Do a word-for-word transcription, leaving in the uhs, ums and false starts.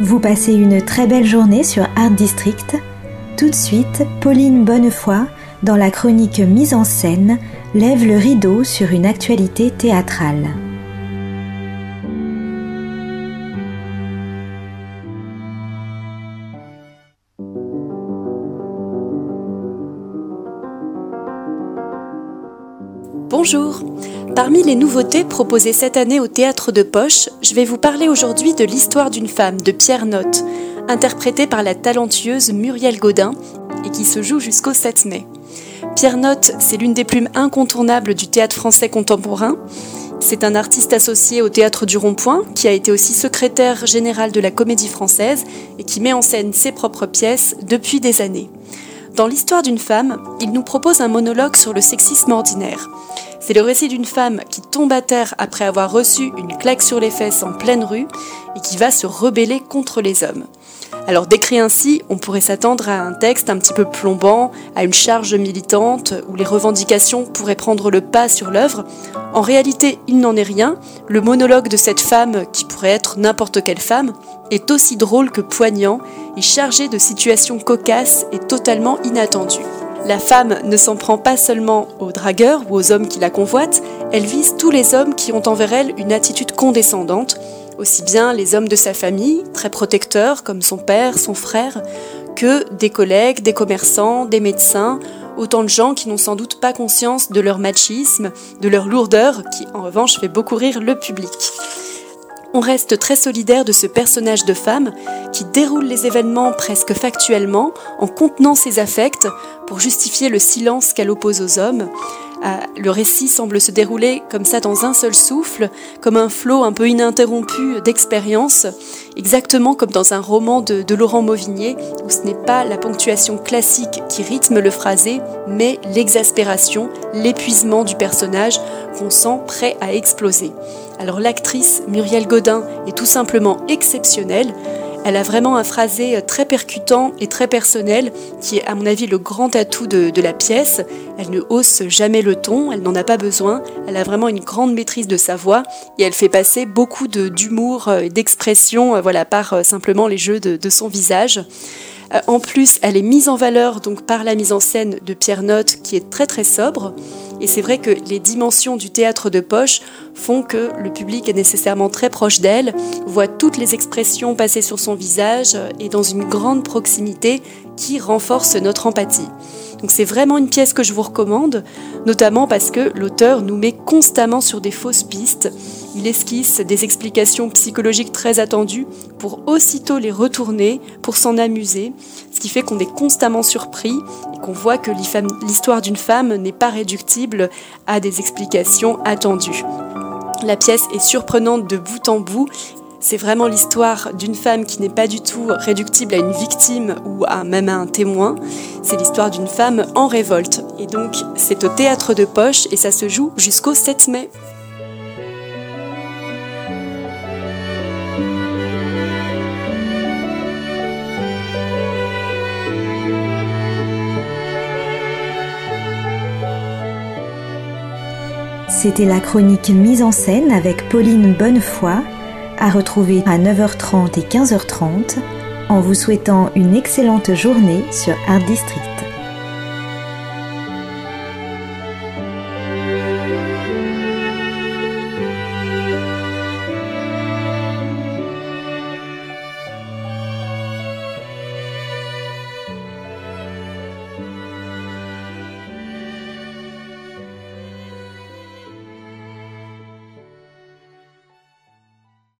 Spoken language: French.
Vous passez une très belle journée sur Art District. Tout de suite, Pauline Bonnefoy, dans la chronique Mise en scène, lève le rideau sur une actualité théâtrale. Bonjour. Parmi les nouveautés proposées cette année au Théâtre de Poche, je vais vous parler aujourd'hui de l'histoire d'une femme de Pierre Notte, interprétée par la talentueuse Muriel Gaudin et qui se joue jusqu'au sept mai. Pierre Notte, c'est l'une des plumes incontournables du théâtre français contemporain. C'est un artiste associé au Théâtre du Rond-Point, qui a été aussi secrétaire général de la Comédie Française et qui met en scène ses propres pièces depuis des années. Dans l'histoire d'une femme, il nous propose un monologue sur le sexisme ordinaire. C'est le récit d'une femme qui tombe à terre après avoir reçu une claque sur les fesses en pleine rue et qui va se rebeller contre les hommes. Alors décrit ainsi, on pourrait s'attendre à un texte un petit peu plombant, à une charge militante où les revendications pourraient prendre le pas sur l'œuvre. En réalité, il n'en est rien. Le monologue de cette femme, qui pourrait être n'importe quelle femme, est aussi drôle que poignant et chargé de situations cocasses et totalement inattendues. La femme ne s'en prend pas seulement aux dragueurs ou aux hommes qui la convoitent, elle vise tous les hommes qui ont envers elle une attitude condescendante, aussi bien les hommes de sa famille, très protecteurs comme son père, son frère, que des collègues, des commerçants, des médecins, autant de gens qui n'ont sans doute pas conscience de leur machisme, de leur lourdeur, qui en revanche fait beaucoup rire le public. On reste très solidaire de ce personnage de femme qui déroule les événements presque factuellement en contenant ses affects pour justifier le silence qu'elle oppose aux hommes. Euh, le récit semble se dérouler comme ça dans un seul souffle, comme un flot un peu ininterrompu d'expérience, exactement comme dans un roman de, de Laurent Mauvigné, où ce n'est pas la ponctuation classique qui rythme le phrasé, mais l'exaspération, l'épuisement du personnage qu'on sent prêt à exploser. Alors l'actrice Muriel Gaudin est tout simplement exceptionnelle. Elle a vraiment un phrasé très percutant et très personnel qui est à mon avis le grand atout de, de la pièce. Elle ne hausse jamais le ton, elle n'en a pas besoin. Elle a vraiment une grande maîtrise de sa voix et elle fait passer beaucoup de, d'humour et d'expression voilà, par simplement les jeux de, de son visage. En plus, elle est mise en valeur donc par la mise en scène de Pierre Notte qui est très très sobre. Et c'est vrai que les dimensions du théâtre de poche font que le public est nécessairement très proche d'elle, voit toutes les expressions passer sur son visage et dans une grande proximité qui renforce notre empathie. Donc c'est vraiment une pièce que je vous recommande, notamment parce que l'auteur nous met constamment sur des fausses pistes. Il esquisse des explications psychologiques très attendues pour aussitôt les retourner, pour s'en amuser, ce qui fait qu'on est constamment surpris et qu'on voit que l'histoire d'une femme n'est pas réductible à des explications attendues. La pièce est surprenante de bout en bout. C'est vraiment l'histoire d'une femme qui n'est pas du tout réductible à une victime ou à même à un témoin. C'est l'histoire d'une femme en révolte. Et donc, c'est au Théâtre de Poche et ça se joue jusqu'au sept mai. C'était la chronique Mise en scène avec Pauline Bonnefoy, à retrouver à neuf heures trente et quinze heures trente, en vous souhaitant une excellente journée sur Art District.